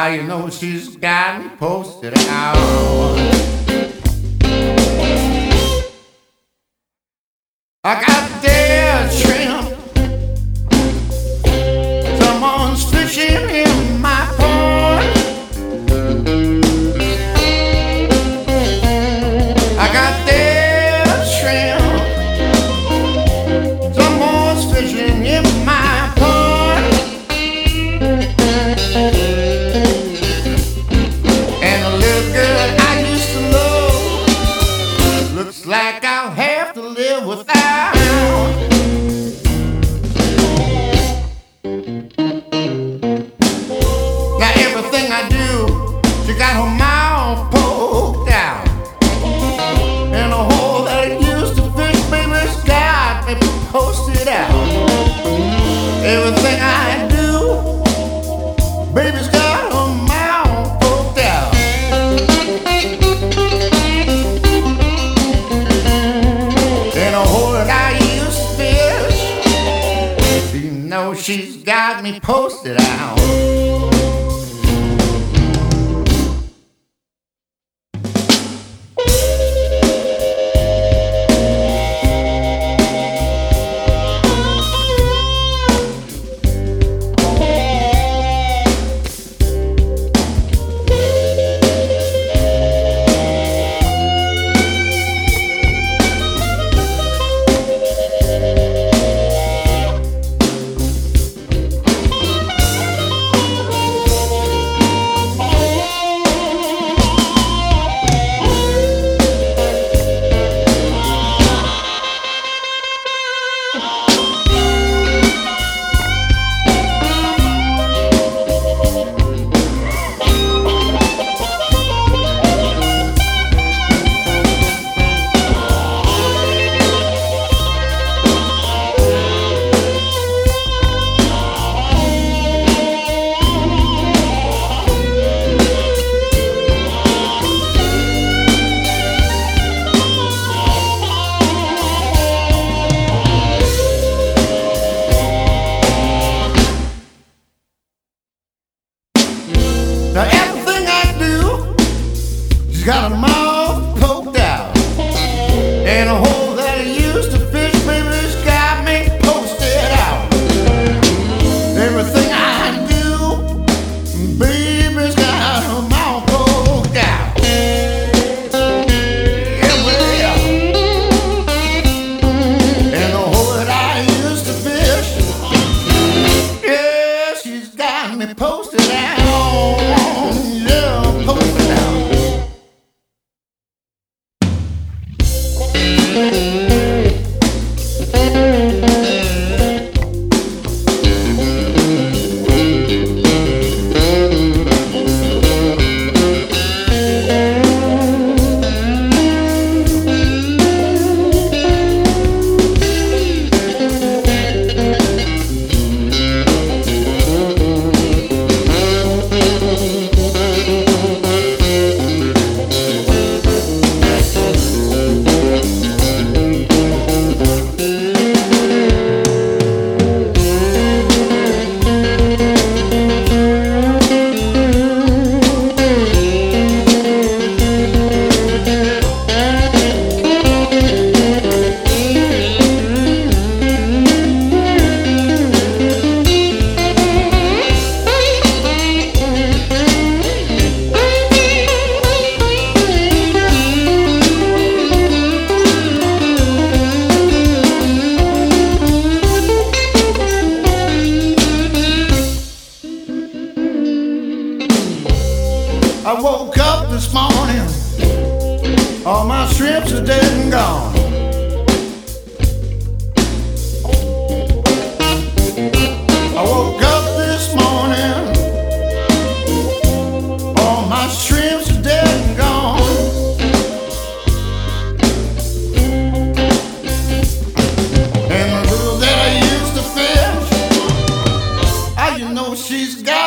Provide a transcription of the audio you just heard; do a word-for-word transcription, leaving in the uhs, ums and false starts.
I you know she's got me posted out. I got dead shrimp. Someone's fishing in my pond. I got dead shrimp. Someone's fishing in my pond. And a little girl I used to love looks like I'll have to live without. Now everything I do, she got her mouth poked out. And a hole that I used to fish, baby's got me posted out. Everything I do, baby's got her mouth poked out. And a hole that I used to fish, you know she's got me posted out. Now everything I do, she's got her mouth poked out. And a hole that I used to fish, baby's got me posted out. Everything I do, baby's got her mouth poked out. Yeah, well, and the hole that I used to fish, yeah, she's got me posted out. I woke up this morning, all my shrimps are dead and gone. I woke up this morning, all my shrimps are dead and gone. And the little that I used to fish, I you know she's got